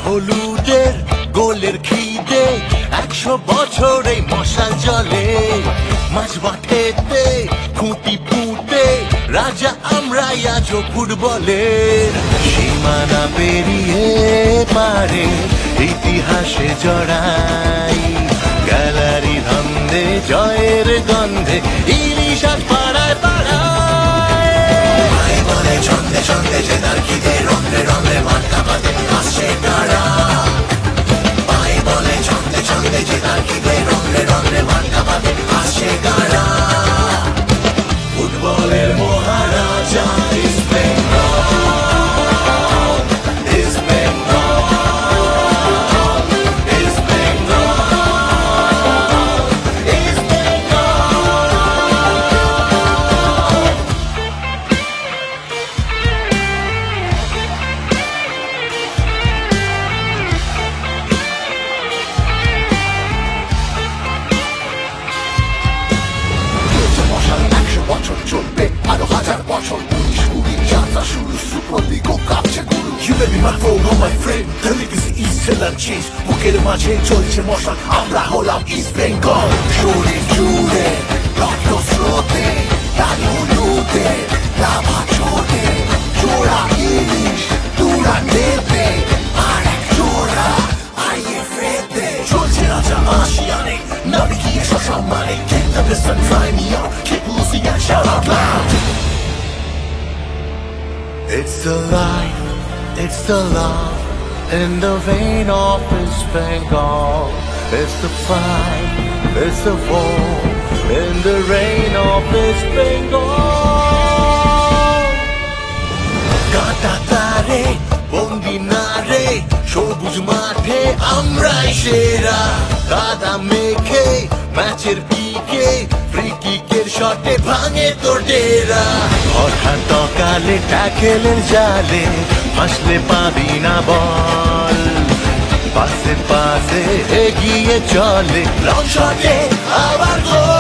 হলুদের গোলের খিদে 100 বছর এই মশাল জলে মাঝ মাঠেতে খুঁটি পুঁতে রাজা আমরাই আজও ফুটবলের সীমানা পেরিয়ে পারে ইতিহাসে জড়াই গ্যালারি ধন্দে জয়ের গন্ধে ইলিশ আজ পাড়ায় পাড়ায় বলে ছন্দে ছন্দে জেতার খিদে রঙে রঙে মাঠ কাঁপাতে আসছে তারা পায়ে বলে ছন্দে ছন্দে জেতার খিদে রঙে রঙে মাঠ কাঁপাতে আসছে তারা ফুটবলের মহারাজা east Bengal east Bengal east Bengal east Bengal মশাল 100 বছর চলবে আরো 1000 বছর 19 যাত্রা শুরু সুপার লিগ কাঁপছে গুরু You may be my foe, no my friend The legacy is still unchanged বুকের মাঝে চলছে মশাল আমরা হলাম ইস্ট বেঙ্গল শরীর জুড়ে রক্ত স্রোতে লাল হলুদে লাভা ছোটে জোড়া ইলিশ তুরা নেবে আর এক জোড়া আইয়ে ফেতে চলছে রাজা আসিয়ানে নামে গিয়ে সসম্মানে Kick the piston, try me out Kick Lucy and shout out loud It's the life, it's the love in the vein of East Bengal. It's the fight, it's the war in the rain of East Bengal. কাঁটা তারে বন্দি নারে সবুজ মাঠে আমরাই সেরা কাদা মেখে ম্যাচের পিকে ফ্রি কিকের শটে ভাঙে তোর ডেরা হঠাৎ কালে ট্যাকেলের জালে ফাঁসলে পাবি না বল পাশে পাশে এগিয়ে চলে লং শটে আবার গোল